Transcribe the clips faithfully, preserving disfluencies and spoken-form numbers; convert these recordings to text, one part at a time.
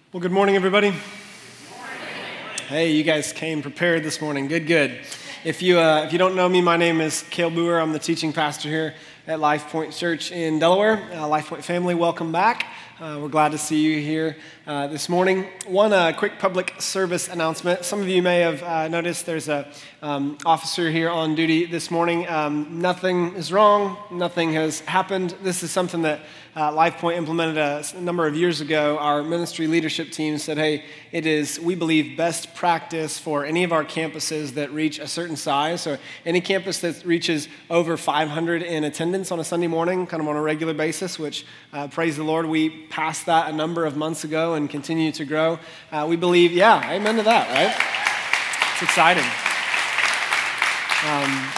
Well, good morning, everybody. Hey, you guys came prepared this morning. Good, good. If you uh, if you don't know me, my name is Cale Boer. I'm the teaching pastor here at Life Point Church in Delaware. Uh, Life Point family, welcome back. Uh, we're glad to see you here uh, this morning. One uh, quick public service announcement. Some of you may have uh, noticed there's a um, officer here on duty this morning. Um, nothing is wrong. Nothing has happened. This is something that uh, Life Point implemented a, a number of years ago. Our ministry leadership team said, hey, it is, we believe, best practice for any of our campuses that reach a certain size. So any campus that reaches over five hundred in attendance on a Sunday morning, kind of on a regular basis, which, uh, praise the Lord, we passed that a number of months ago and continue to grow. Uh, we believe, yeah, amen to that, right? It's exciting. Um,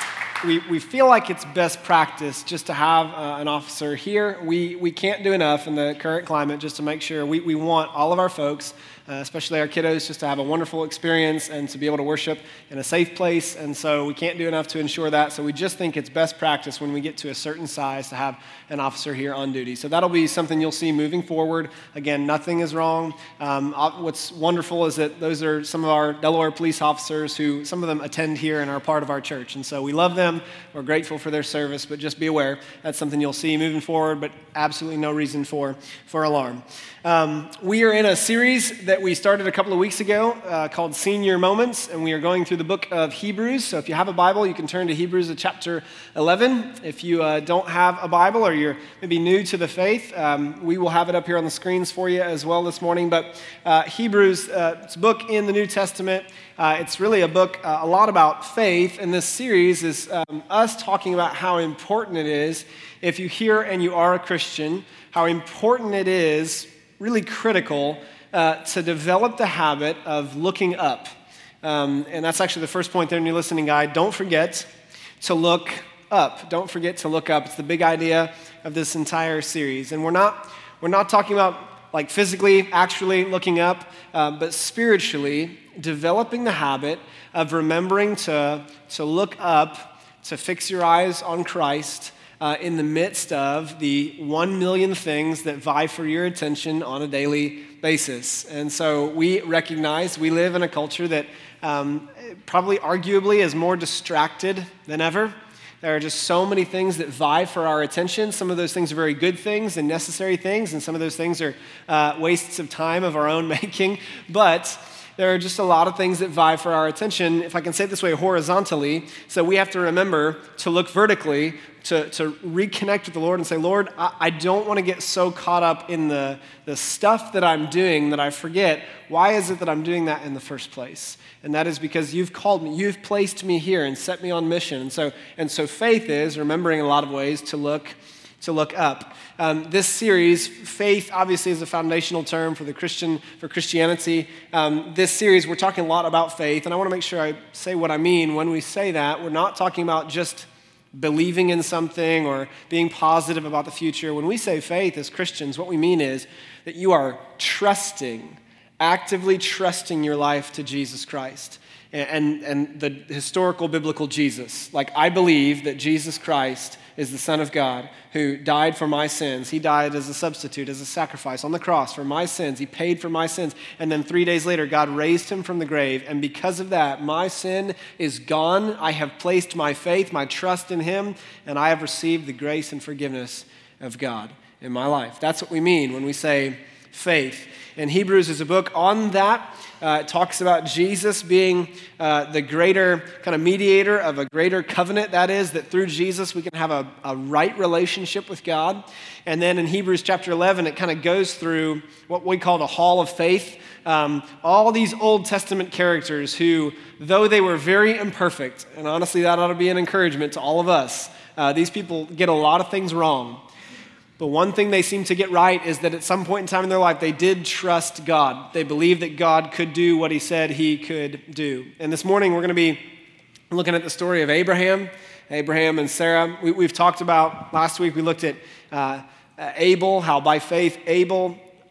we we feel like it's best practice just to have uh, an officer here. We we can't do enough in the current climate just to make sure we, we want all of our folks, uh, especially our kiddos, just to have a wonderful experience and to be able to worship in a safe place. And so we can't do enough to ensure that. So we just think it's best practice when we get to a certain size to have an officer here on duty. So that'll be something you'll see moving forward. Again, nothing is wrong. Um, what's wonderful is that those are some of our Delaware police officers who, some of them attend here and are part of our church. And so we love them. We're grateful for their service, but just be aware that's something you'll see moving forward, but absolutely no reason for, for alarm. Um, we are in a series that we started a couple of weeks ago uh, called Senior Moments, and we are going through the book of Hebrews. So if you have a Bible, you can turn to Hebrews chapter eleven. If you uh, don't have a Bible or you're maybe new to the faith, um, we will have it up here on the screens for you as well this morning. But uh, Hebrews, uh, it's a book in the New Testament. Uh, it's really a book uh, a lot about faith, and this series is um, us talking about how important it is, if you hear and you are a Christian, how important it is, really critical, uh, to develop the habit of looking up. Um, and that's actually the first point there in your listening guide. Don't forget to look up. Don't forget to look up. It's the big idea of this entire series. And we're not we're not talking about like physically, actually looking up, uh, but spiritually developing the habit of remembering to, to look up, to fix your eyes on Christ uh, in the midst of the one million things that vie for your attention on a daily basis. And so we recognize we live in a culture that um, probably arguably is more distracted than ever. There are just so many things that vie for our attention. Some of those things are very good things and necessary things, and some of those things are uh, wastes of time of our own making. But there are just a lot of things that vie for our attention, if I can say it this way, horizontally. So we have to remember to look vertically, to, to reconnect with the Lord and say, Lord, I, I don't want to get so caught up in the, the stuff that I'm doing that I forget, why is it that I'm doing that in the first place? And that is because you've called me, you've placed me here and set me on mission. And so, and so faith is, remembering in a lot of ways, to look to look up. Um, this series, faith obviously is a foundational term for the Christian, for Christianity. Um, this series, we're talking a lot about faith, and I want to make sure I say what I mean when we say that. We're not talking about just believing in something or being positive about the future. When we say faith as Christians, what we mean is that you are trusting, actively trusting your life to Jesus Christ and, and the historical biblical Jesus. Like, I believe that Jesus Christ is the Son of God who died for my sins. He died as a substitute, as a sacrifice on the cross for my sins. He paid for my sins. And then three days later, God raised him from the grave. And because of that, my sin is gone. I have placed my faith, my trust in him, and I have received the grace and forgiveness of God in my life. That's what we mean when we say faith. And Hebrews is a book on that. Uh, it talks about Jesus being uh, the greater kind of mediator of a greater covenant. That is, that through Jesus we can have a, a right relationship with God. And then in Hebrews chapter eleven, it kind of goes through what we call the hall of faith. Um, all these Old Testament characters who, though they were very imperfect, and honestly that ought to be an encouragement to all of us, uh, these people get a lot of things wrong. But one thing they seem to get right is that at some point in time in their life, they did trust God. They believed that God could do what he said he could do. And this morning, we're going to be looking at the story of Abraham, Abraham and Sarah. We, we've talked about, last week we looked at uh, Abel, how by faith Abel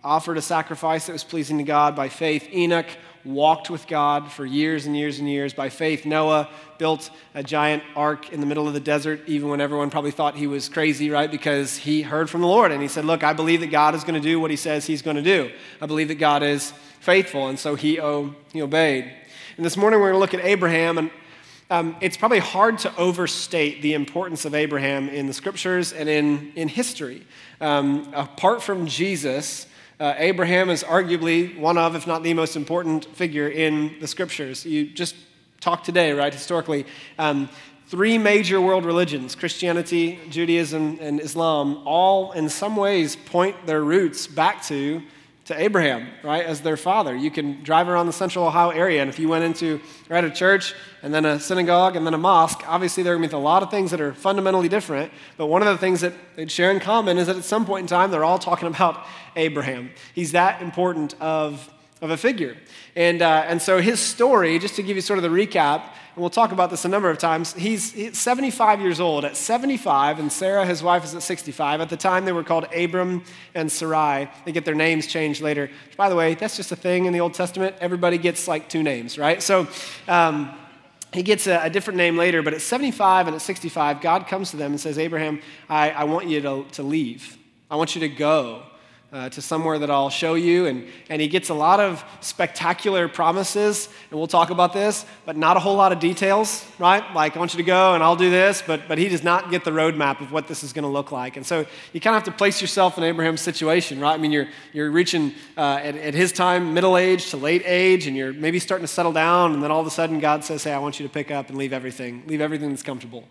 offered a sacrifice that was pleasing to God. By faith, Enoch walked with God for years and years and years. By faith, Noah built a giant ark in the middle of the desert, even when everyone probably thought he was crazy, right? Because he heard from the Lord and he said, look, I believe that God is going to do what he says he's going to do. I believe that God is faithful, and so he, oh, he obeyed. And this morning we're going to look at Abraham, and um, it's probably hard to overstate the importance of Abraham in the scriptures and in, in history. Um, apart from Jesus, Uh, Abraham is arguably one of, if not the most important figure in the scriptures. You just talk today, right, historically. Um, three major world religions, Christianity, Judaism, and Islam, all in some ways point their roots back to, to Abraham, right, as their father. You can drive around the central Ohio area, and if you went into right, a church and then a synagogue and then a mosque, obviously there are going to be a lot of things that are fundamentally different, but one of the things that they share in common is that at some point in time, they're all talking about Abraham. He's that important of, of a figure. And, uh, and so his story, just to give you sort of the recap, and we'll talk about this a number of times, he's, he's seventy-five years old. At seventy-five, and Sarah, his wife, is at sixty-five. At the time, they were called Abram and Sarai. They get their names changed later. Which, by the way, that's just a thing in the Old Testament. Everybody gets like two names, right? So um, he gets a, a different name later, but at seventy-five and at sixty-five, God comes to them and says, Abraham, I, I want you to, to leave. I want you to go. Uh, to somewhere that I'll show you. And, and he gets a lot of spectacular promises, and we'll talk about this, but not a whole lot of details, right? Like, I want you to go and I'll do this, but, but he does not get the roadmap of what this is going to look like. And so you kind of have to place yourself in Abraham's situation, right? I mean, you're, you're reaching, uh, at, at his time, middle age to late age, and you're maybe starting to settle down, and then all of a sudden God says, hey, I want you to pick up and leave everything, leave everything that's comfortable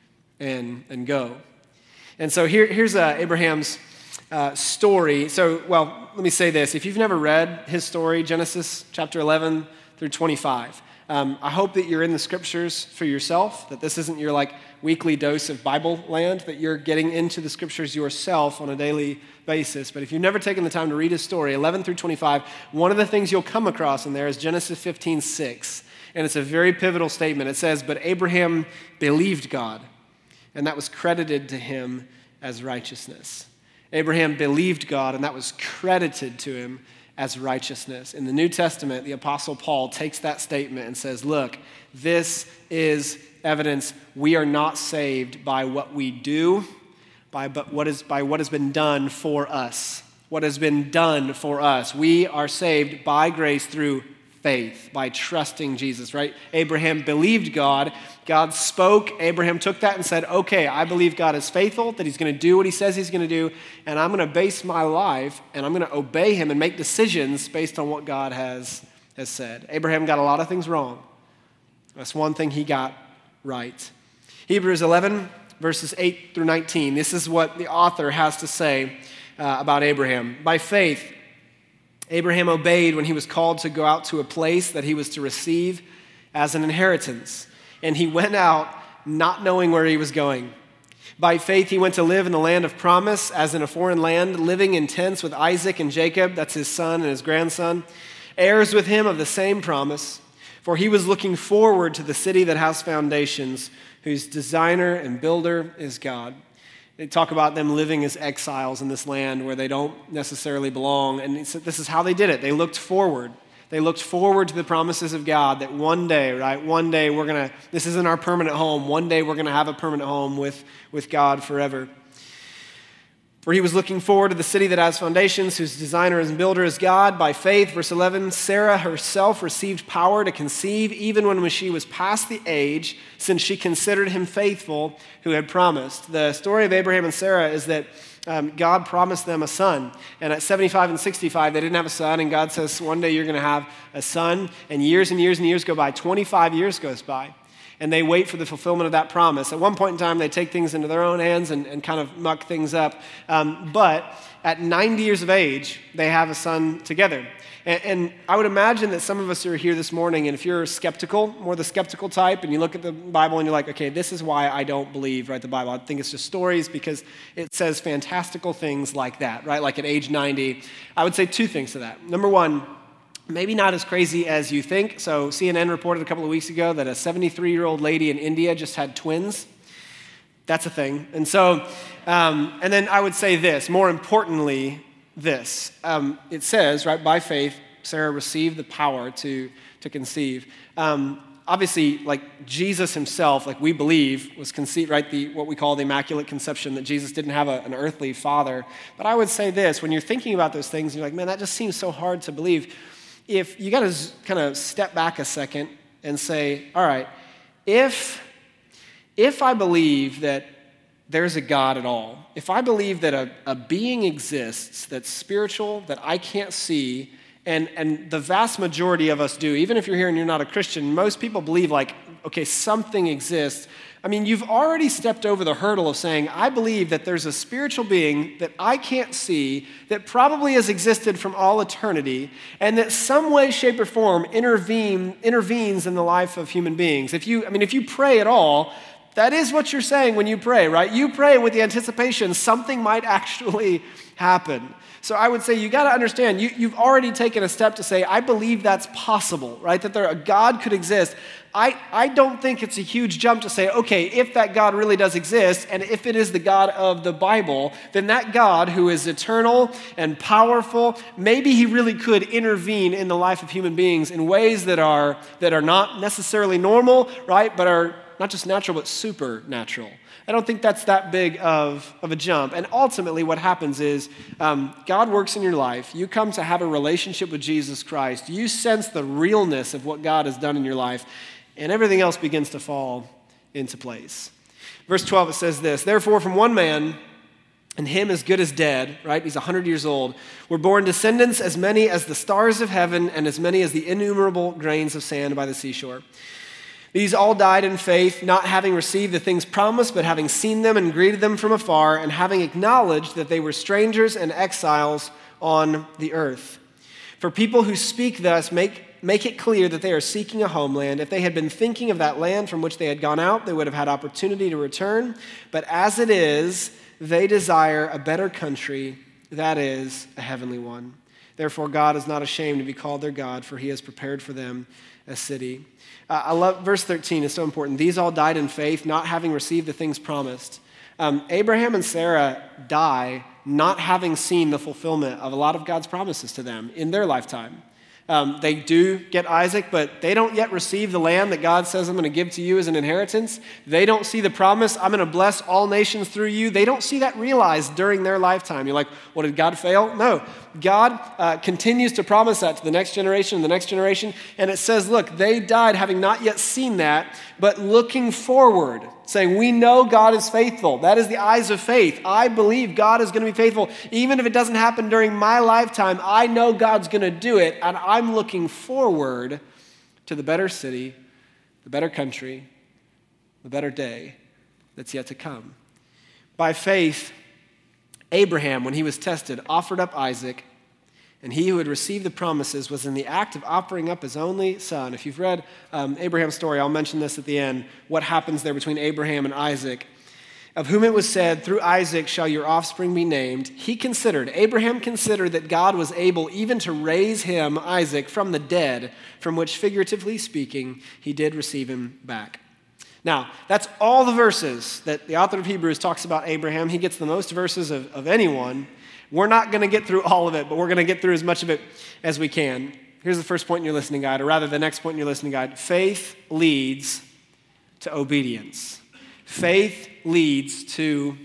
and, and go. And so here, here's uh, Abraham's Uh, story. So, well, let me say this. If you've never read his story, Genesis chapter eleven through twenty-five, um, I hope that you're in the scriptures for yourself, that this isn't your like weekly dose of Bible land, that you're getting into the scriptures yourself on a daily basis. But if you've never taken the time to read his story, eleven through twenty-five, one of the things you'll come across in there is Genesis fifteen six, and it's a very pivotal statement. It says, but Abraham believed God, and that was credited to him as righteousness. Abraham believed God, and that was credited to him as righteousness. In the New Testament, the Apostle Paul takes that statement and says, look, this is evidence we are not saved by what we do, by, but what is, by what has been done for us. What has been done for us. We are saved by grace through faith, by trusting Jesus, right? Abraham believed God. God spoke. Abraham took that and said, okay, I believe God is faithful, that he's going to do what he says he's going to do, and I'm going to base my life, and I'm going to obey him and make decisions based on what God has, has said. Abraham got a lot of things wrong. That's one thing he got right. Hebrews eleven, verses eight through nineteen. This is what the author has to say uh, about Abraham. By faith, Abraham obeyed when he was called to go out to a place that he was to receive as an inheritance. And he went out not knowing where he was going. By faith, he went to live in the land of promise as in a foreign land, living in tents with Isaac and Jacob, that's his son and his grandson, heirs with him of the same promise. For he was looking forward to the city that has foundations, whose designer and builder is God. They talk about them living as exiles in this land where they don't necessarily belong. And this is how they did it. They looked forward. They looked forward to the promises of God that one day, right, one day we're going to, this isn't our permanent home. One day we're going to have a permanent home with, with God forever. For he was looking forward to the city that has foundations, whose designer and builder is God. By faith, verse eleven, Sarah herself received power to conceive even when she was past the age, since she considered him faithful who had promised. The story of Abraham and Sarah is that um, God promised them a son. And at seventy-five and sixty-five, they didn't have a son. And God says, one day you're going to have a son. And years and years and years go by. twenty-five years goes by. And they wait for the fulfillment of that promise. At one point in time, they take things into their own hands and, and kind of muck things up. Um, but at ninety years of age, they have a son together. And, and I would imagine that some of us are here this morning, and if you're skeptical, more the skeptical type, and you look at the Bible and you're like, okay, this is why I don't believe, right, the Bible. I think it's just stories because it says fantastical things like that, right? Like at age ninety. I would say two things to that. Number one, maybe not as crazy as you think. So C N N reported a couple of weeks ago that a seventy-three-year-old lady in India just had twins. That's a thing. And so, um, and then I would say this, more importantly, this. Um, it says, right, by faith, Sarah received the power to, to conceive. Um, obviously, like Jesus himself, like we believe, was conceived, right, the what we call the Immaculate Conception, that Jesus didn't have a, an earthly father. But I would say this, when you're thinking about those things, you're like, man, that just seems so hard to believe. If you got to kind of step back a second and say, all right, if, if I believe that there's a God at all, if I believe that a, a being exists that's spiritual, that I can't see, and, and the vast majority of us do, even if you're here and you're not a Christian, most people believe like, okay, something exists. I mean, you've already stepped over the hurdle of saying, I believe that there's a spiritual being that I can't see, that probably has existed from all eternity, and that some way, shape, or form intervene, intervenes in the life of human beings. If you, I mean, if you pray at all, that is what you're saying when you pray, right? You pray with the anticipation something might actually happen. So I would say you got to understand, you, you've already taken a step to say, I believe that's possible, right? That there a God could exist. I, I don't think it's a huge jump to say, okay, if that God really does exist, and if it is the God of the Bible, then that God who is eternal and powerful, maybe he really could intervene in the life of human beings in ways that are that are not necessarily normal, right? But are not just natural, but supernatural. I don't think that's that big of, of a jump. And ultimately what happens is um, God works in your life. You come to have a relationship with Jesus Christ. You sense the realness of what God has done in your life, and everything else begins to fall into place. Verse twelve, it says this, therefore from one man, and him as good as dead, right? He's one hundred years old, were born descendants as many as the stars of heaven and as many as the innumerable grains of sand by the seashore. These all died in faith, not having received the things promised, but having seen them and greeted them from afar, and having acknowledged that they were strangers and exiles on the earth. For people who speak thus make, make it clear that they are seeking a homeland. If they had been thinking of that land from which they had gone out, they would have had opportunity to return. But as it is, they desire a better country, that is, a heavenly one. Therefore, God is not ashamed to be called their God, for he has prepared for them a city. Uh, I love verse thirteen, is so important. These all died in faith, not having received the things promised. Um, Abraham and Sarah die not having seen the fulfillment of a lot of God's promises to them in their lifetime. Um, they do get Isaac, but they don't yet receive the land that God says, I'm going to give to you as an inheritance. They don't see the promise, I'm going to bless all nations through you. They don't see that realized during their lifetime. You're like, well, did God fail? No. God uh, continues to promise that to the next generation and the next generation. And it says, look, they died having not yet seen that, but looking forward, saying, we know God is faithful. That is the eyes of faith. I believe God is going to be faithful. Even if it doesn't happen during my lifetime, I know God's going to do it, and I'm looking forward to the better city, the better country, the better day that's yet to come. By faith, Abraham, when he was tested, offered up Isaac, and he who had received the promises was in the act of offering up his only son. If you've read um, Abraham's story, I'll mention this at the end, what happens there between Abraham and Isaac, of whom it was said, through Isaac shall your offspring be named. He considered, Abraham considered that God was able even to raise him, Isaac, from the dead, from which, figuratively speaking, he did receive him back. Now, that's all the verses that the author of Hebrews talks about Abraham. He gets the most verses of, of anyone. We're not going to get through all of it, but we're going to get through as much of it as we can. Here's the first point in your listening guide, or rather the next point in your listening guide. Faith leads to obedience. Faith leads to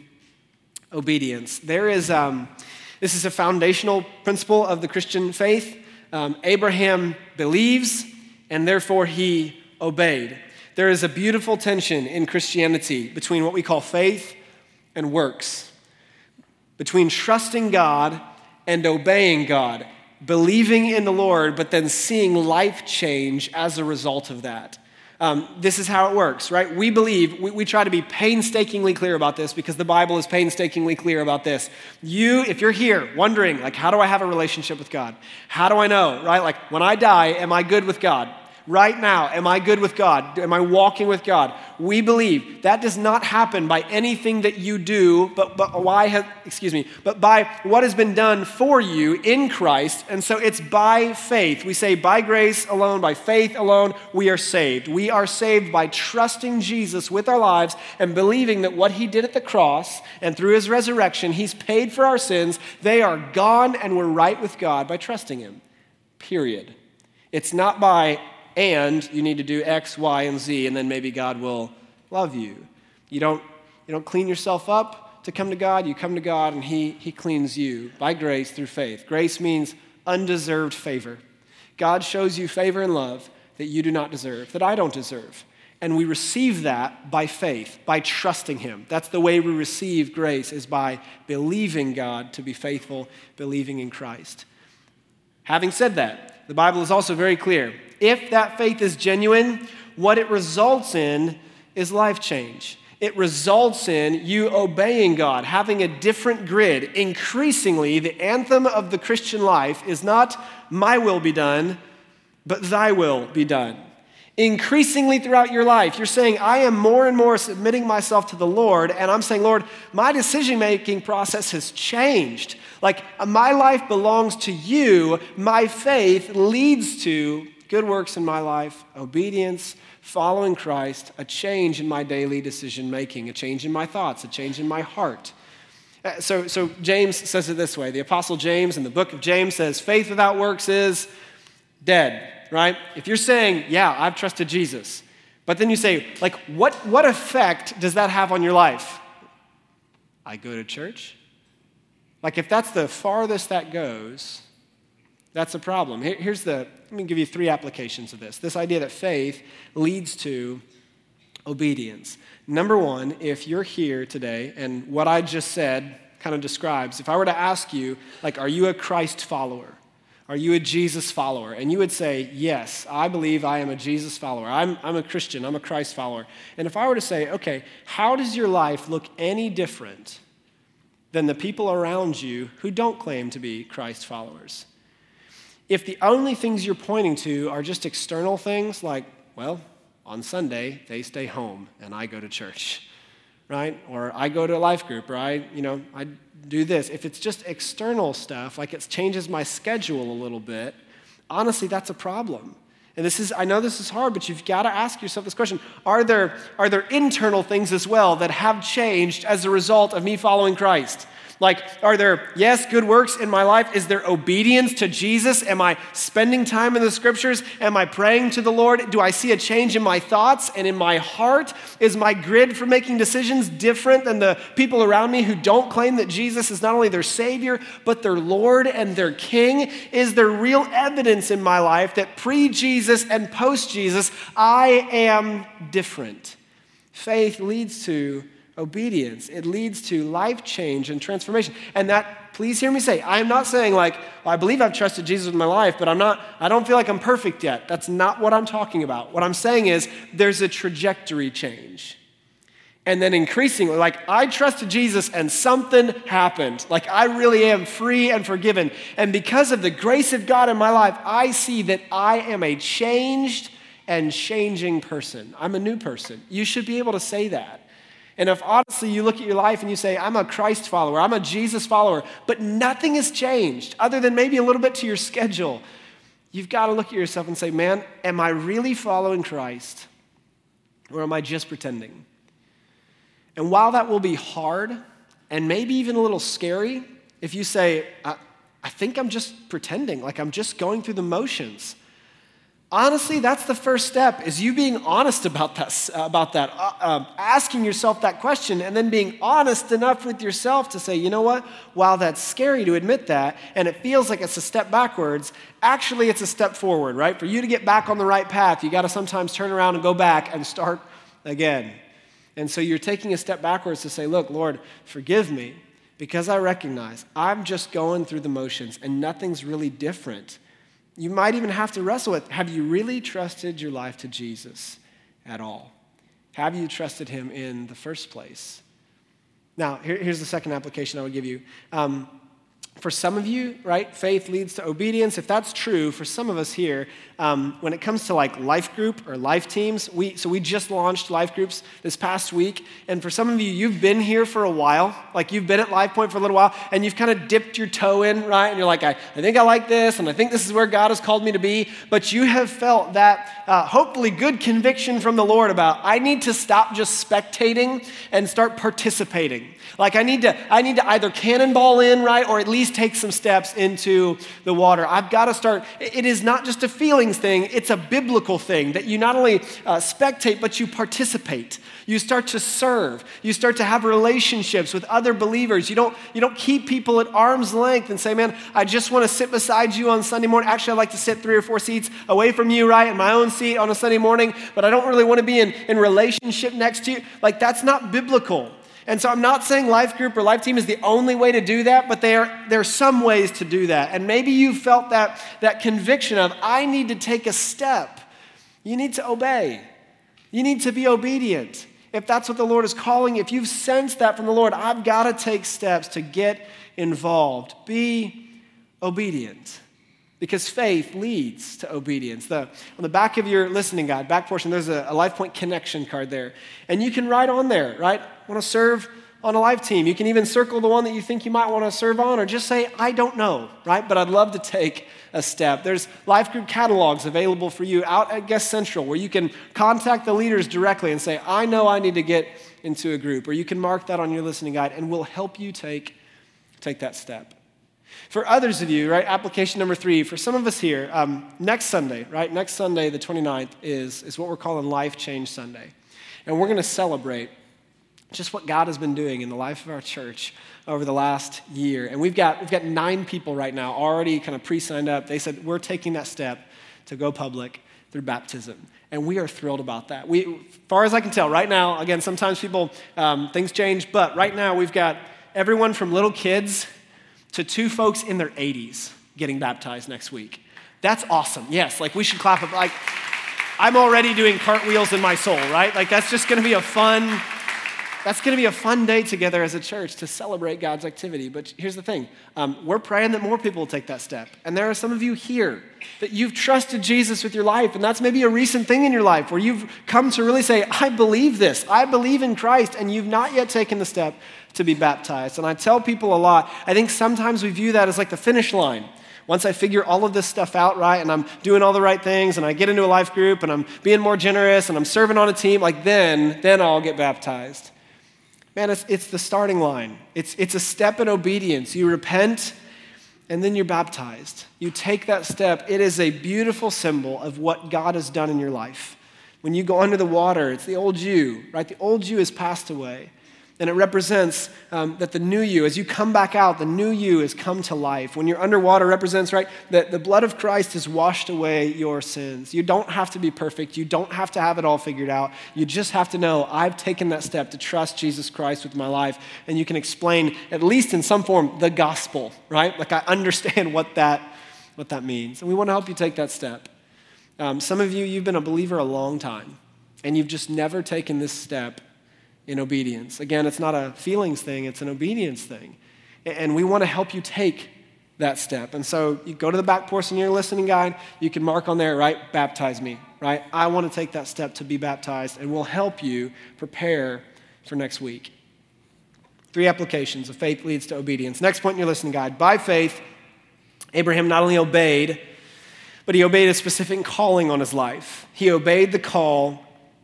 obedience. There is, um, this is a foundational principle of the Christian faith. Um, Abraham believes, and therefore he obeyed. There is a beautiful tension in Christianity between what we call faith and works, between trusting God and obeying God, believing in the Lord, but then seeing life change as a result of that. Um, this is how it works, right? We believe, we, we try to be painstakingly clear about this because the Bible is painstakingly clear about this. You, if you're here wondering, like, how do I have a relationship with God? How do I know, right? Like, when I die, am I good with God? Right now, am I good with God? Am I walking with God? We believe that does not happen by anything that you do, but, but why have, excuse me, but by what has been done for you in Christ. And so it's by faith. We say by grace alone, by faith alone, we are saved. We are saved by trusting Jesus with our lives and believing that what he did at the cross and through his resurrection, he's paid for our sins. They are gone and we're right with God by trusting him. Period. It's not by and you need to do X, Y, and Z, and then maybe God will love you. You don't, you don't clean yourself up to come to God. You come to God, and he, he cleans you by grace through faith. Grace means undeserved favor. God shows you favor and love that you do not deserve, that I don't deserve. And we receive that by faith, by trusting him. That's the way we receive grace, is by believing God to be faithful, believing in Christ. Having said that, the Bible is also very clear. If that faith is genuine, what it results in is life change. It results in you obeying God, having a different grid. Increasingly, the anthem of the Christian life is not my will be done, but thy will be done. Increasingly throughout your life, you're saying, I am more and more submitting myself to the Lord, and I'm saying, Lord, my decision-making process has changed. Like, my life belongs to you. My faith leads to good works in my life, obedience, following Christ, a change in my daily decision-making, a change in my thoughts, a change in my heart. So, so James says it this way. The Apostle James in the book of James says, faith without works is dead. Right? If you're saying, yeah, I've trusted Jesus, but then you say, like, what, what effect does that have on your life? I go to church? Like, if that's the farthest that goes, that's a problem. Here, here's the, let me give you three applications of this. This idea that faith leads to obedience. Number one, if you're here today, and what I just said kind of describes, if I were to ask you, like, are you a Christ follower? Are you a Jesus follower? And you would say, yes, I believe I am a Jesus follower. I'm, I'm a Christian. I'm a Christ follower. And if I were to say, okay, how does your life look any different than the people around you who don't claim to be Christ followers? If the only things you're pointing to are just external things like, well, on Sunday, they stay home and I go to church, right? Or I go to a life group, or I, you know, I do this. If it's just external stuff, like it changes my schedule a little bit, honestly, that's a problem. And this is, I know this is hard, but you've got to ask yourself this question. Are there, are there internal things as well that have changed as a result of me following Christ? Like, are there, yes, good works in my life? Is there obedience to Jesus? Am I spending time in the scriptures? Am I praying to the Lord? Do I see a change in my thoughts and in my heart? Is my grid for making decisions different than the people around me who don't claim that Jesus is not only their Savior, but their Lord and their King? Is there real evidence in my life that pre-Jesus and post-Jesus, I am different? Faith leads to obedience. It leads to life change and transformation. And that, please hear me say, I am not saying like, well, I believe I've trusted Jesus with my life, but I'm not, I don't feel like I'm perfect yet. That's not what I'm talking about. What I'm saying is there's a trajectory change. And then increasingly, like I trusted Jesus and something happened. Like I really am free and forgiven. And because of the grace of God in my life, I see that I am a changed and changing person. I'm a new person. You should be able to say that. And if honestly you look at your life and you say, I'm a Christ follower, I'm a Jesus follower, but nothing has changed other than maybe a little bit to your schedule, you've got to look at yourself and say, man, am I really following Christ or am I just pretending? And while that will be hard and maybe even a little scary, if you say, I, I think I'm just pretending, like I'm just going through the motions, honestly, that's the first step, is you being honest about that, about that uh, um, asking yourself that question, and then being honest enough with yourself to say, you know what, while that's scary to admit that, and it feels like it's a step backwards, actually it's a step forward, right? For you to get back on the right path, you got to sometimes turn around and go back and start again. And so you're taking a step backwards to say, look, Lord, forgive me, because I recognize I'm just going through the motions, and nothing's really different. You might even have to wrestle with, have you really trusted your life to Jesus at all? Have you trusted him in the first place? Now, here, here's the second application I would give you. Um, For some of you, right, faith leads to obedience. If that's true, for some of us here, um, when it comes to like life group or life teams, we so we just launched life groups this past week. And for some of you, you've been here for a while. Like you've been at Life Point for a little while, and you've kind of dipped your toe in, right? And you're like, I, I think I like this, and I think this is where God has called me to be. But you have felt that uh, hopefully good conviction from the Lord about, I need to stop just spectating and start participating. Like I need to, I need to either cannonball in, right, or at least take some steps into the water. I've got to start. It is not just a feelings thing, it's a biblical thing that you not only uh, spectate, but you participate. You start to serve. You start to have relationships with other believers. You don't, you don't keep people at arm's length and say, man, I just want to sit beside you on Sunday morning. Actually, I'd like to sit three or four seats away from you, right, in my own seat on a Sunday morning, but I don't really want to be in, in relationship next to you. Like that's not biblical. And so I'm not saying life group or life team is the only way to do that, but there, there are some ways to do that. And maybe you felt that, that conviction of, I need to take a step. You need to obey. You need to be obedient. If that's what the Lord is calling, if you've sensed that from the Lord, I've got to take steps to get involved. Be obedient. Because faith leads to obedience. The, on the back of your listening guide, back portion, there's a, a Life Point connection card there. And you can write on there, right? Want to serve on a life team. You can even circle the one that you think you might want to serve on, or just say, I don't know, right? But I'd love to take a step. There's life group catalogs available for you out at Guest Central where you can contact the leaders directly and say, I know I need to get into a group. Or you can mark that on your listening guide and we'll help you take, take that step. For others of you, right, application number three, for some of us here, um, next Sunday, right, next Sunday, the twenty-ninth, is, is what we're calling Life Change Sunday. And we're going to celebrate just what God has been doing in the life of our church over the last year. And we've got, we've got nine people right now already kind of pre-signed up. They said, we're taking that step to go public through baptism. And we are thrilled about that. We, as far as I can tell, right now, again, sometimes people, um, things change, but right now we've got everyone from little kids to two folks in their eighties getting baptized next week. That's awesome. Yes, like we should clap up. Like I'm already doing cartwheels in my soul, right? Like that's just gonna be a fun, that's gonna be a fun day together as a church to celebrate God's activity. But here's the thing, um, we're praying that more people will take that step. And there are some of you here that you've trusted Jesus with your life, and that's maybe a recent thing in your life where you've come to really say, I believe this, I believe in Christ, and you've not yet taken the step to be baptized. And I tell people a lot, I think sometimes we view that as like the finish line. Once I figure all of this stuff out, right, and I'm doing all the right things, and I get into a life group, and I'm being more generous, and I'm serving on a team, like then, then I'll get baptized. Man, it's, it's the starting line. It's, it's a step in obedience. You repent, and then you're baptized. You take that step. It is a beautiful symbol of what God has done in your life. When you go under the water, it's the old you, right? The old you has passed away. And it represents um, that the new you, as you come back out, the new you has come to life. When you're underwater, it represents, right, that the blood of Christ has washed away your sins. You don't have to be perfect. You don't have to have it all figured out. You just have to know, I've taken that step to trust Jesus Christ with my life. And you can explain, at least in some form, the gospel, right? Like I understand what that, what that means. And we want to help you take that step. Um, some of you, you've been a believer a long time, and you've just never taken this step in obedience. Again, it's not a feelings thing, it's an obedience thing. And we want to help you take that step. And so you go to the back portion of your listening guide, you can mark on there, right, baptize me, right? I want to take that step to be baptized, and we'll help you prepare for next week. Three applications of faith leads to obedience. Next point in your listening guide, by faith, Abraham not only obeyed, but he obeyed a specific calling on his life. He obeyed the call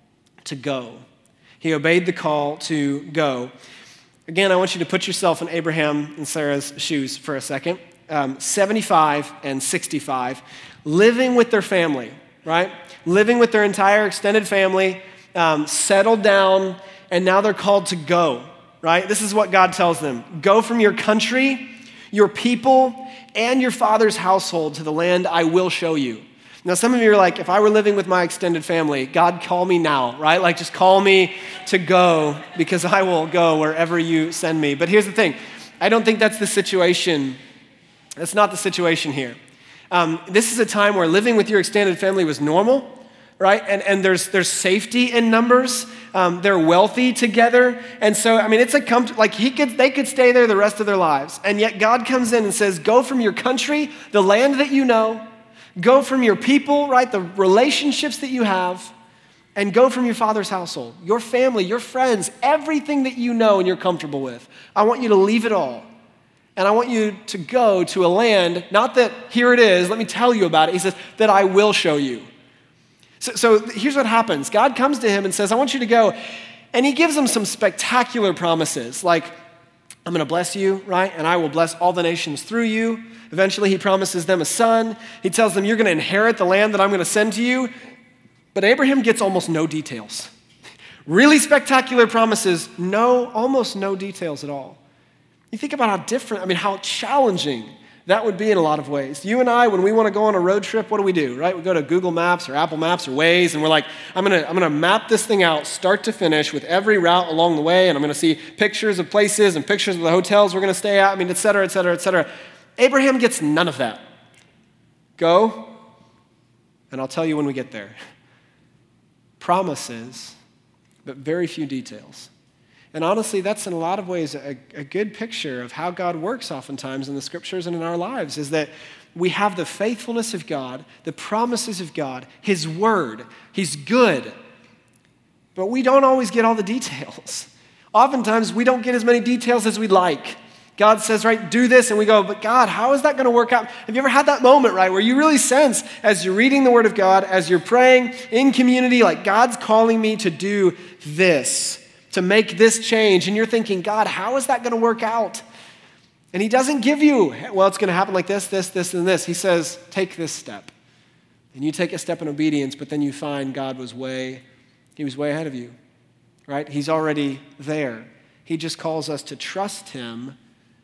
to go. He obeyed the call to go. Again, I want you to put yourself in Abraham and Sarah's shoes for a second. Um, seventy-five and sixty-five, living with their family, right? Living with their entire extended family, um, settled down, and now they're called to go, right? This is what God tells them. Go from your country, your people, and your father's household to the land I will show you. Now, some of you are like, if I were living with my extended family, God, call me now, right? Like, just call me to go because I will go wherever you send me. But here's the thing. I don't think that's the situation. That's not the situation here. Um, this is a time where living with your extended family was normal. right? And and there's there's safety in numbers. Um, they're wealthy together. And so, I mean, it's a comfort, like he could, they could stay there the rest of their lives. And yet God comes in and says, go from your country, the land that you know, go from your people, right? The relationships that you have, and go from your father's household, your family, your friends, everything that you know and you're comfortable with. I want you to leave it all. And I want you to go to a land, not that here it is, let me tell you about it. He says, that I will show you. So, so here's what happens. God comes to him and says, I want you to go. And he gives him some spectacular promises, like, I'm going to bless you, right? And I will bless all the nations through you. Eventually, he promises them a son. He tells them, you're going to inherit the land that I'm going to send to you. But Abraham gets almost no details. Really spectacular promises, no, almost no details at all. You think about how different, I mean, how challenging that would be in a lot of ways. You and I, when we want to go on a road trip, what do we do, right? We go to Google Maps or Apple Maps or Waze, and we're like, I'm going to I'm going to map this thing out start to finish with every route along the way, and I'm going to see pictures of places and pictures of the hotels we're going to stay at, I mean, et cetera, et cetera, et cetera. Abraham gets none of that. Go, and I'll tell you when we get there. Promises, but very few details. And honestly, that's in a lot of ways a, a good picture of how God works oftentimes in the scriptures and in our lives, is that we have the faithfulness of God, the promises of God, his word. He's good, but we don't always get all the details. Oftentimes, we don't get as many details as we'd like. God says, right, do this, and we go, but God, how is that going to work out? Have you ever had that moment, right, where you really sense as you're reading the word of God, as you're praying in community, like God's calling me to do this, to make this change, and you're thinking, God, how is that going to work out? And he doesn't give you, well, it's going to happen like this, this, this, and this. He says, take this step. And you take a step in obedience, but then you find God was way, he was way ahead of you, right? He's already there. He just calls us to trust him,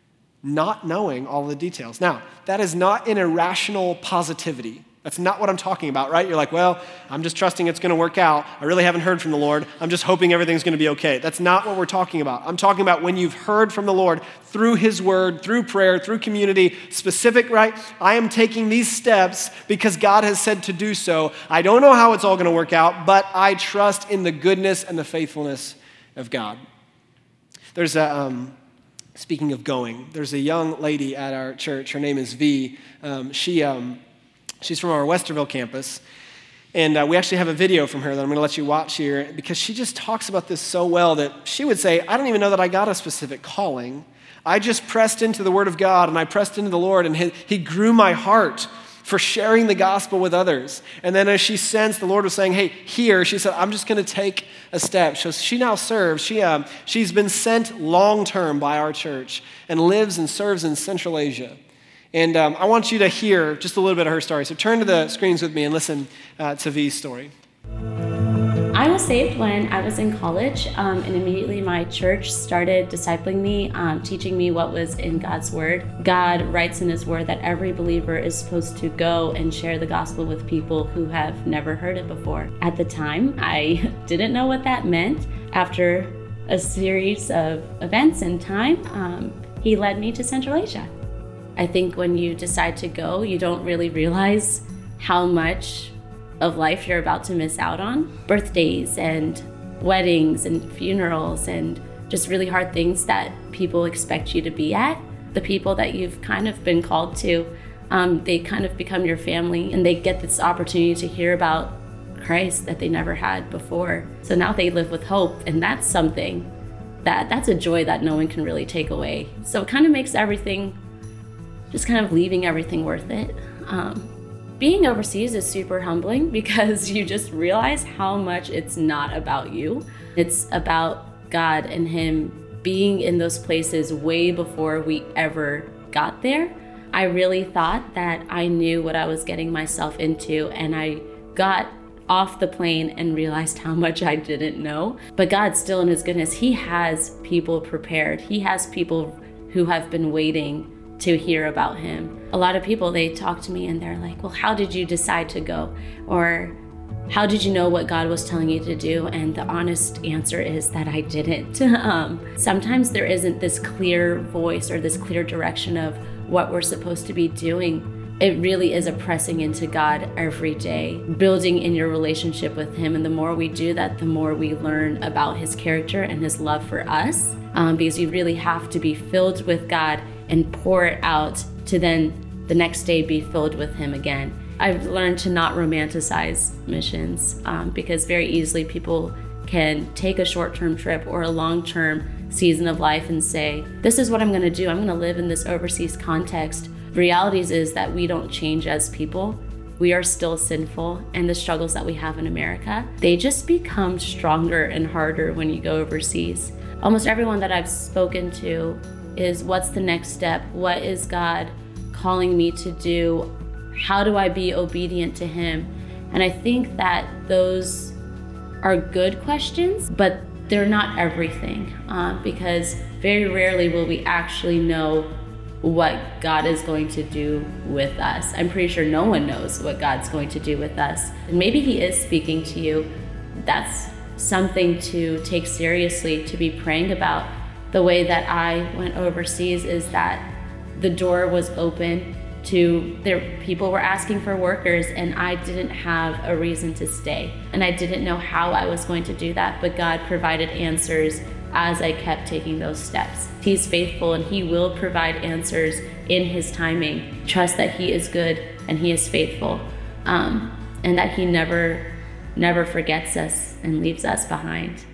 not knowing all the details. Now, that is not an irrational positivity. That's not what I'm talking about, right? You're like, well, I'm just trusting it's going to work out. I really haven't heard from the Lord. I'm just hoping everything's going to be okay. That's not what we're talking about. I'm talking about when you've heard from the Lord through his word, through prayer, through community, specific, right? I am taking these steps because God has said to do so. I don't know how it's all going to work out, but I trust in the goodness and the faithfulness of God. There's a, um, speaking of going, there's a young lady at our church. Her name is V. Um, she, um, She's from our Westerville campus, and uh, we actually have a video from her that I'm going to let you watch here, because she just talks about this so well that she would say, I don't even know that I got a specific calling. I just pressed into the Word of God, and I pressed into the Lord, and he, he grew my heart for sharing the gospel with others. And then as she sensed the Lord was saying, hey, here, she said, I'm just going to take a step. So she now serves. She, um, she's been sent long-term by our church and lives and serves in Central Asia. And um, I want you to hear just a little bit of her story. So turn to the screens with me and listen uh, to V's story. I was saved when I was in college, um, and immediately my church started discipling me, um, teaching me what was in God's word. God writes in his word that every believer is supposed to go and share the gospel with people who have never heard it before. At the time, I didn't know what that meant. After a series of events and time, um, he led me to Central Asia. I think when you decide to go, you don't really realize how much of life you're about to miss out on. Birthdays and weddings and funerals and just really hard things that people expect you to be at. The people that you've kind of been called to, um, they kind of become your family, and they get this opportunity to hear about Christ that they never had before. So now they live with hope, and that's something that, that's a joy that no one can really take away. So it kind of makes everything just kind of leaving everything worth it. Um, being overseas is super humbling because you just realize how much it's not about you. It's about God and him being in those places way before we ever got there. I really thought that I knew what I was getting myself into, and I got off the plane and realized how much I didn't know. But God, still in his goodness, he has people prepared. He has people who have been waiting to hear about him. A lot of people, they talk to me and they're like, well, how did you decide to go? Or how did you know what God was telling you to do? And the honest answer is that I didn't. um, sometimes there isn't this clear voice or this clear direction of what we're supposed to be doing it really is a pressing into God every day, building in your relationship with him. And the more we do that, the more we learn about his character and his love for us, um, because you really have to be filled with God and pour it out to then the next day be filled with him again. I've learned to not romanticize missions um, because very easily people can take a short-term trip or a long-term season of life and say, this is what I'm going to do. I'm going to live in this overseas context. The reality is that we don't change as people. We are still sinful, and the struggles that we have in America, they just become stronger and harder when you go overseas. Almost everyone that I've spoken to is, what's the next step? What is God calling me to do? How do I be obedient to him? And I think that those are good questions, but they're not everything, uh, because very rarely will we actually know what God is going to do with us. I'm pretty sure no one knows what God's going to do with us. And maybe he is speaking to you. That's something to take seriously, to be praying about. The way that I went overseas is that the door was open to, there, people were asking for workers, and I didn't have a reason to stay. And I didn't know how I was going to do that, but God provided answers as I kept taking those steps. He's faithful, and he will provide answers in his timing. Trust that he is good and he is faithful, um, and that he never, never forgets us and leaves us behind.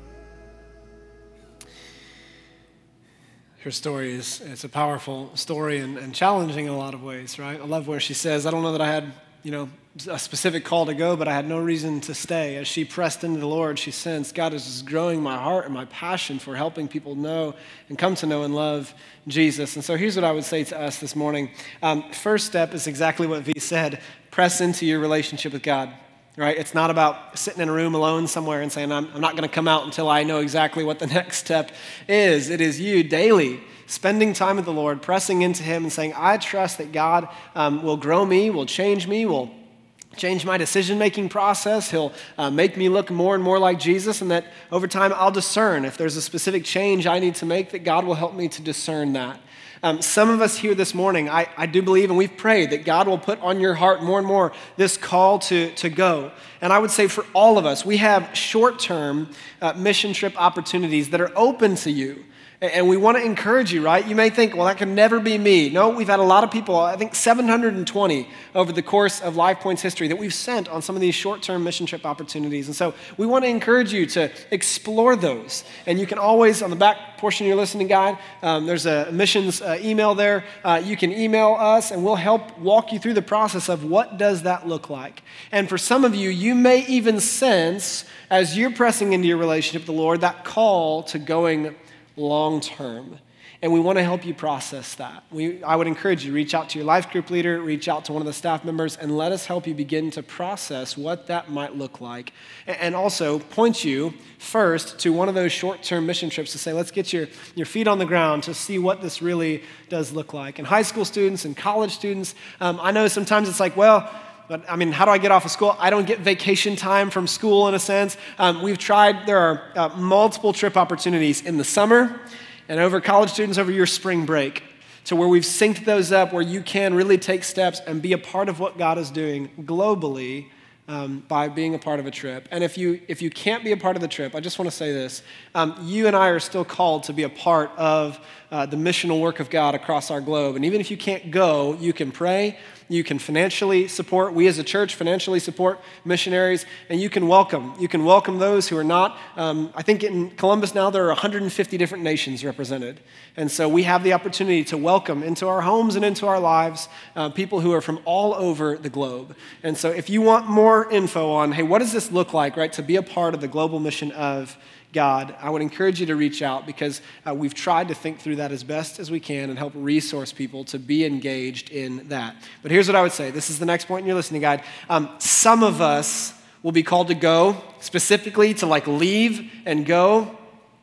Her story is, it's a powerful story and, and challenging in a lot of ways, right? I love where she says, I don't know that I had, you know, a specific call to go, but I had no reason to stay. As she pressed into the Lord, she sensed, God is just growing my heart and my passion for helping people know and come to know and love Jesus. And so here's what I would say to us this morning. Um, first step is exactly what V said. Press into your relationship with God. Right? It's not about sitting in a room alone somewhere and saying, I'm, I'm not going to come out until I know exactly what the next step is. It is you daily spending time with the Lord, pressing into him and saying, I trust that God um, will grow me, will change me, will change my decision-making process. He'll uh, make me look more and more like Jesus, and that over time I'll discern if there's a specific change I need to make, that God will help me to discern that. Um, some of us here this morning, I, I do believe, and we've prayed, that God will put on your heart more and more this call to, to go. And I would say for all of us, we have short-term uh, mission trip opportunities that are open to you. And we want to encourage you, right? You may think, well, that can never be me. No, we've had a lot of people, I think seven hundred twenty over the course of LifePoint's history that we've sent on some of these short-term mission trip opportunities. And so we want to encourage you to explore those. And you can always, on the back portion of your listening guide, um, there's a missions uh, email there. Uh, you can email us, and we'll help walk you through the process of what does that look like. And for some of you, you may even sense, as you're pressing into your relationship with the Lord, that call to going long term. And we want to help you process that. We, I would encourage you, reach out to your life group leader, reach out to one of the staff members, and let us help you begin to process what that might look like. And also point you first to one of those short-term mission trips to say, let's get your, your feet on the ground to see what this really does look like. And high school students and college students, um, I know sometimes it's like, well, but I mean, how do I get off of school? I don't get vacation time from school in a sense. Um, we've tried, there are uh, multiple trip opportunities in the summer and over college students over your spring break, to where we've synced those up, where you can really take steps and be a part of what God is doing globally um, by being a part of a trip. And if you if you can't be a part of the trip, I just want to say this. Um, you and I are still called to be a part of uh, the missional work of God across our globe. And even if you can't go, you can pray. You can financially support, we as a church financially support missionaries, and you can welcome. You can welcome those who are not. Um, I think in Columbus now there are one hundred fifty different nations represented. And so we have the opportunity to welcome into our homes and into our lives uh, people who are from all over the globe. And so if you want more info on, hey, what does this look like, right, to be a part of the global mission of God, I would encourage you to reach out, because uh, we've tried to think through that as best as we can and help resource people to be engaged in that. But here's what I would say. This is the next point in your listening guide. Um, some of us will be called to go, specifically to like leave and go,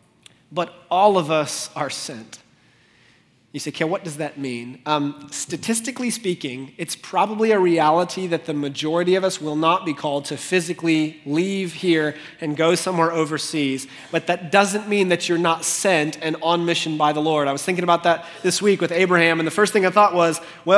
but all of us are sent. You say, okay, what does that mean? Um, statistically speaking, it's probably a reality that the majority of us will not be called to physically leave here and go somewhere overseas, but that doesn't mean that you're not sent and on mission by the Lord. I was thinking about that this week with Abraham, and the first thing I thought was, well,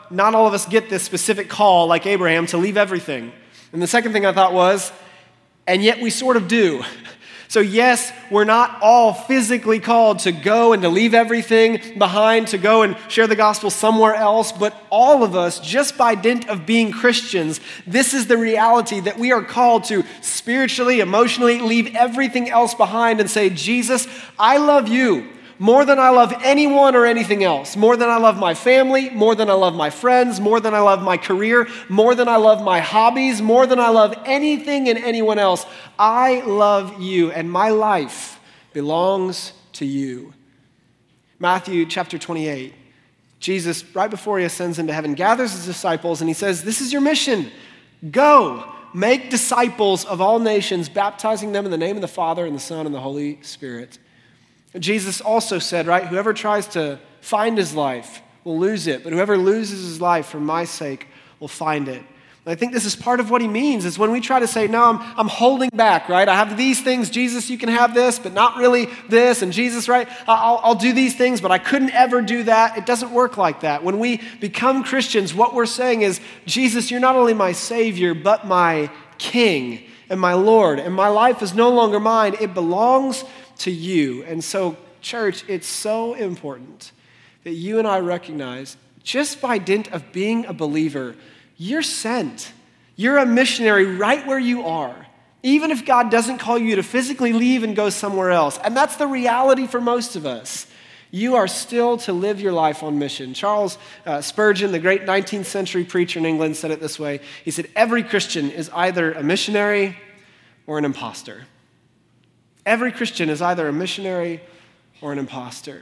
not all of us get this specific call like Abraham to leave everything. And the second thing I thought was, and yet we sort of do. So yes, we're not all physically called to go and to leave everything behind, to go and share the gospel somewhere else, but all of us, just by dint of being Christians, this is the reality that we are called to spiritually, emotionally leave everything else behind and say, Jesus, I love you more than I love anyone or anything else, more than I love my family, more than I love my friends, more than I love my career, more than I love my hobbies, more than I love anything and anyone else. I love you, and my life belongs to you. Matthew chapter twenty-eight, Jesus, right before he ascends into heaven, gathers his disciples and he says, this is your mission. Go, make disciples of all nations, baptizing them in the name of the Father and the Son and the Holy Spirit. Jesus also said, right, whoever tries to find his life will lose it, but whoever loses his life for my sake will find it. And I think this is part of what he means, is when we try to say, no, I'm, I'm holding back, right? I have these things, Jesus, you can have this, but not really this, and Jesus, right, I'll, I'll do these things, but I couldn't ever do that. It doesn't work like that. When we become Christians, what we're saying is, Jesus, you're not only my Savior, but my King and my Lord, and my life is no longer mine. It belongs to you. And so, church, it's so important that you and I recognize, just by dint of being a believer, you're sent. You're a missionary right where you are, even if God doesn't call you to physically leave and go somewhere else. And that's the reality for most of us. You are still to live your life on mission. Charles uh, Spurgeon, the great nineteenth century preacher in England, said it this way. He said, every Christian is either a missionary or an imposter. Every Christian is either a missionary or an imposter.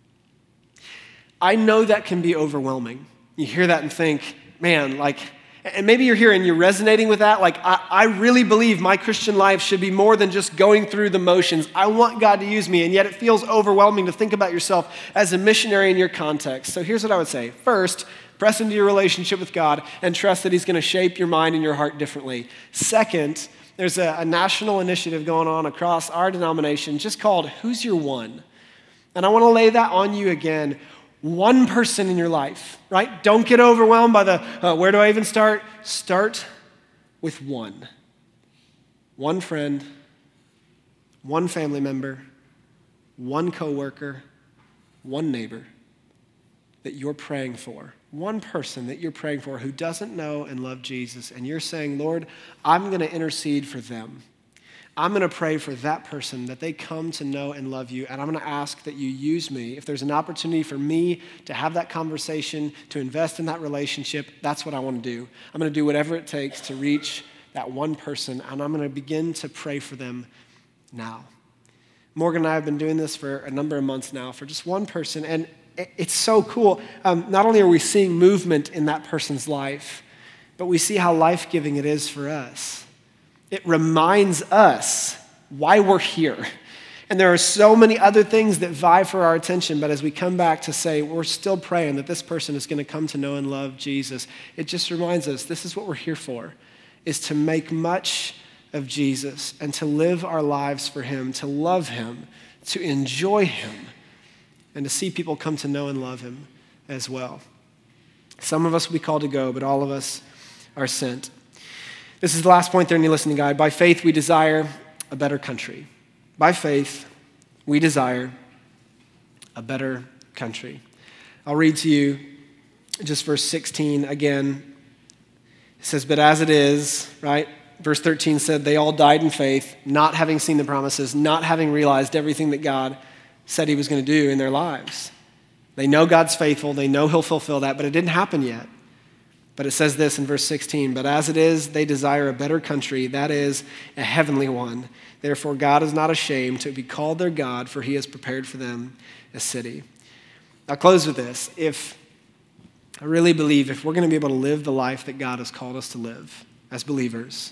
I know that can be overwhelming. You hear that and think, man, like, and maybe you're here and you're resonating with that. Like, I, I really believe my Christian life should be more than just going through the motions. I want God to use me, and yet it feels overwhelming to think about yourself as a missionary in your context. So here's what I would say. First, press into your relationship with God and trust that he's going to shape your mind and your heart differently. Second, there's a, a national initiative going on across our denomination just called Who's Your One? And I want to lay that on you again. One person in your life, right? Don't get overwhelmed by the, uh, where do I even start? Start with one. One friend, one family member, one coworker, one neighbor that you're praying for. One person that you're praying for who doesn't know and love Jesus, and you're saying, Lord, I'm going to intercede for them. I'm going to pray for that person that they come to know and love you, and I'm going to ask that you use me. If there's an opportunity for me to have that conversation, to invest in that relationship, that's what I want to do. I'm going to do whatever it takes to reach that one person, and I'm going to begin to pray for them now. Morgan and I have been doing this for a number of months now for just one person, and it's so cool. Um, not only are we seeing movement in that person's life, but we see how life-giving it is for us. It reminds us why we're here. And there are so many other things that vie for our attention, but as we come back to say, we're still praying that this person is going to come to know and love Jesus, it just reminds us this is what we're here for, is to make much of Jesus and to live our lives for him, to love him, to enjoy him, and to see people come to know and love him as well. Some of us will be called to go, but all of us are sent. This is the last point there in your listening guide. By faith, we desire a better country. By faith, we desire a better country. I'll read to you just verse sixteen again. It says, but as it is, right? Verse thirteen said, they all died in faith, not having seen the promises, not having realized everything that God said he was going to do in their lives. They know God's faithful. They know he'll fulfill that, but it didn't happen yet. But it says this in verse sixteen, but as it is, they desire a better country, that is, a heavenly one. Therefore, God is not ashamed to be called their God, for he has prepared for them a city. I'll close with this. If I really believe if we're going to be able to live the life that God has called us to live as believers,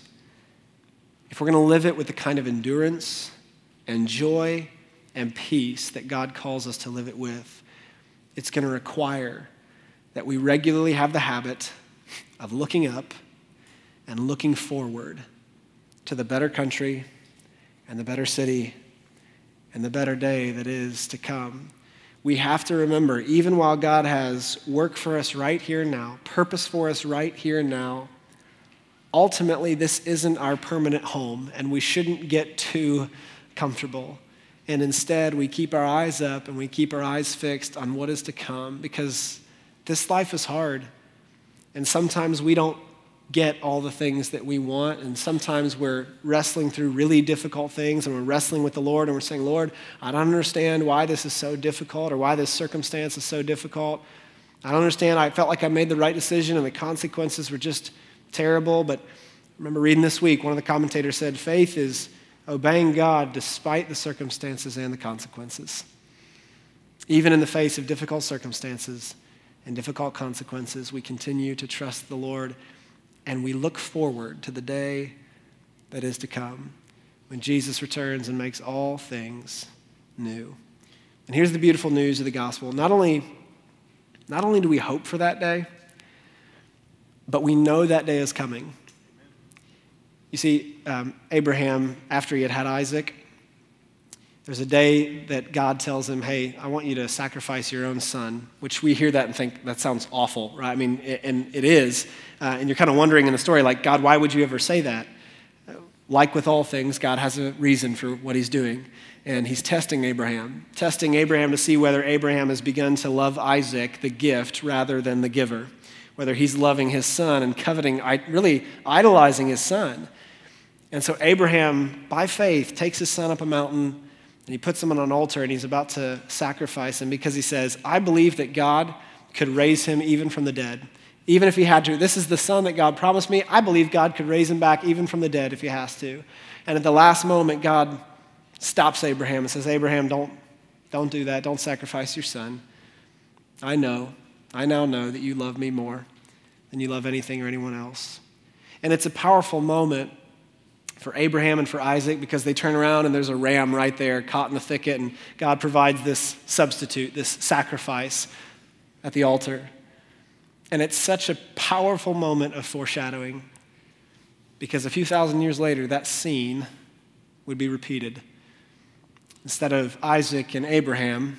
if we're going to live it with the kind of endurance and joy and peace that God calls us to live it with, it's going to require that we regularly have the habit of looking up and looking forward to the better country and the better city and the better day that is to come. we have to remember, even while God has work for us right here and now, purpose for us right here and now, ultimately this isn't our permanent home, and we shouldn't get too comfortable. And instead, we keep our eyes up and we keep our eyes fixed on what is to come, because this life is hard. And sometimes we don't get all the things that we want, and sometimes we're wrestling through really difficult things, and we're wrestling with the Lord, and we're saying, Lord, I don't understand why this is so difficult or why this circumstance is so difficult. I don't understand. I felt like I made the right decision and the consequences were just terrible. But I remember reading this week, one of the commentators said, faith is obeying God despite the circumstances and the consequences. Even in the face of difficult circumstances and difficult consequences, we continue to trust the Lord, and we look forward to the day that is to come when Jesus returns and makes all things new. And here's the beautiful news of the gospel. Not only, not only do we hope for that day, but we know that day is coming. You see, um, Abraham, after he had had Isaac, there's a day that God tells him, hey, I want you to sacrifice your own son, which we hear that and think that sounds awful, right? I mean, and it is. Uh, and you're kind of wondering in the story, like, God, why would you ever say that? Like with all things, God has a reason for what he's doing. And he's testing Abraham, testing Abraham to see whether Abraham has begun to love Isaac, the gift, rather than the giver. Whether he's loving his son and coveting, really idolizing his son. And so Abraham, by faith, takes his son up a mountain, and he puts him on an altar, and he's about to sacrifice him because he says, I believe that God could raise him even from the dead. Even if he had to. This is the son that God promised me. I believe God could raise him back even from the dead if he has to. And at the last moment, God stops Abraham and says, Abraham, don't, don't do that. Don't sacrifice your son. I know, I now know that you love me more than you love anything or anyone else. And it's a powerful moment for Abraham and for Isaac, because they turn around and there's a ram right there caught in the thicket, and God provides this substitute, this sacrifice at the altar. And it's such a powerful moment of foreshadowing, because a few thousand years later, that scene would be repeated. Instead of Isaac and Abraham,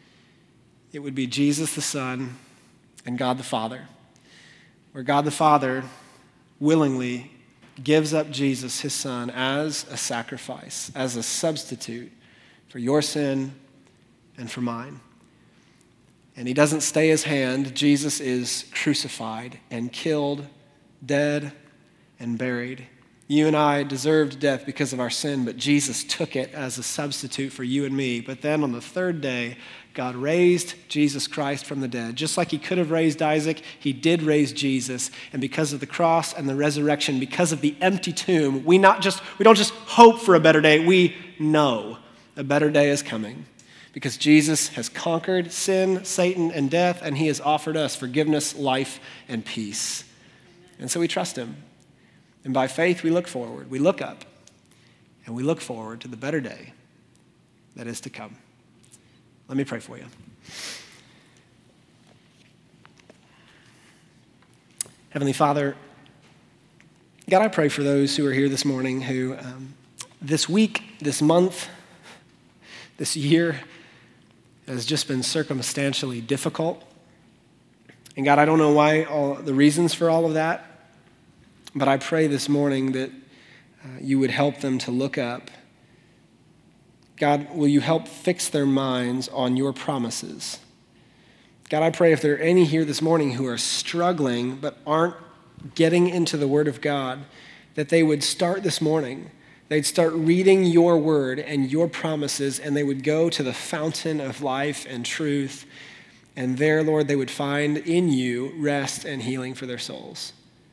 it would be Jesus the Son and God the Father, where God the Father willingly gives up Jesus, his son, as a sacrifice, as a substitute for your sin and for mine. And he doesn't stay his hand. Jesus is crucified and killed, dead and buried. You and I deserved death because of our sin, but Jesus took it as a substitute for you and me. But then on the third day, God raised Jesus Christ from the dead. Just like he could have raised Isaac, he did raise Jesus. And because of the cross and the resurrection, because of the empty tomb, we not just we don't just hope for a better day, we know a better day is coming. Because Jesus has conquered sin, Satan, and death, and he has offered us forgiveness, life, and peace. And so we trust him. And by faith, we look forward. We look up, and we look forward to the better day that is to come. Let me pray for you. Heavenly Father, God, I pray for those who are here this morning who um, this week, this month, this year has just been circumstantially difficult. And God, I don't know why, all the reasons for all of that, but I pray this morning that uh, you would help them to look up. God, will you help fix their minds on your promises? God, I pray if there are any here this morning who are struggling but aren't getting into the Word of God, that they would start this morning. They'd start reading your word and your promises, and they would go to the fountain of life and truth. And there, Lord, they would find in you rest and healing for their souls.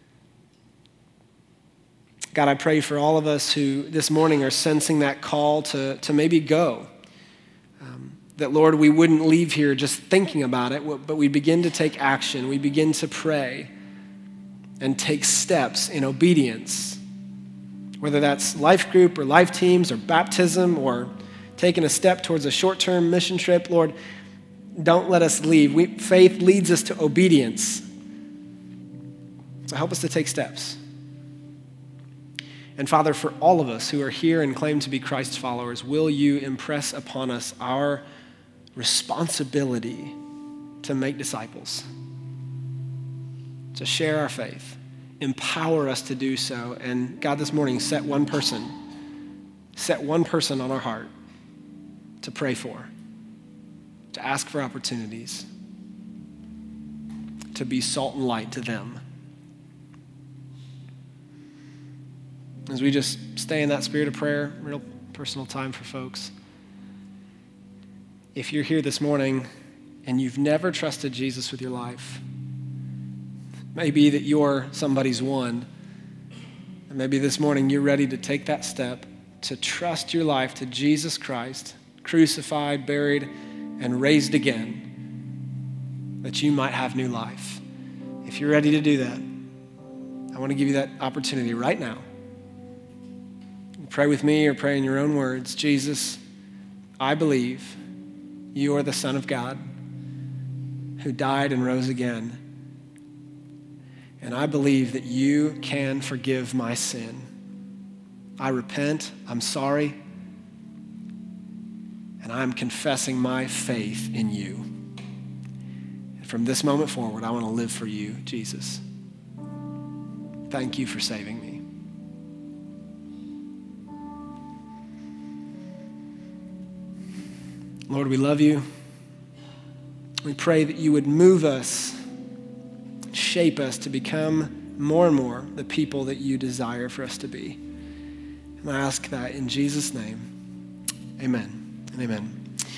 God, I pray for all of us who this morning are sensing that call to, to maybe go. Um, that, Lord, we wouldn't leave here just thinking about it, but we begin to take action. We begin to pray and take steps in obedience, whether that's life group or life teams or baptism or taking a step towards a short-term mission trip. Lord, don't let us leave. We, faith leads us to obedience. So help us to take steps. And Father, for all of us who are here and claim to be Christ's followers, will you impress upon us our responsibility to make disciples, to share our faith. Empower us to do so. And God, this morning, set one person, set one person on our heart to pray for, to ask for opportunities, to be salt and light to them. As we just stay in that spirit of prayer, real personal time for folks. If you're here this morning and you've never trusted Jesus with your life, maybe that you're somebody's one, and maybe this morning you're ready to take that step to trust your life to Jesus Christ, crucified, buried, and raised again, that you might have new life. If you're ready to do that, I want to give you that opportunity right now. Pray with me or pray in your own words. Jesus, I believe you are the Son of God who died and rose again. And I believe that you can forgive my sin. I repent, I'm sorry, and I'm confessing my faith in you. And from this moment forward, I want to live for you, Jesus. Thank you for saving me. Lord, we love you. We pray that you would move us, shape us to become more and more the people that you desire for us to be. And I ask that in Jesus' name, amen and amen.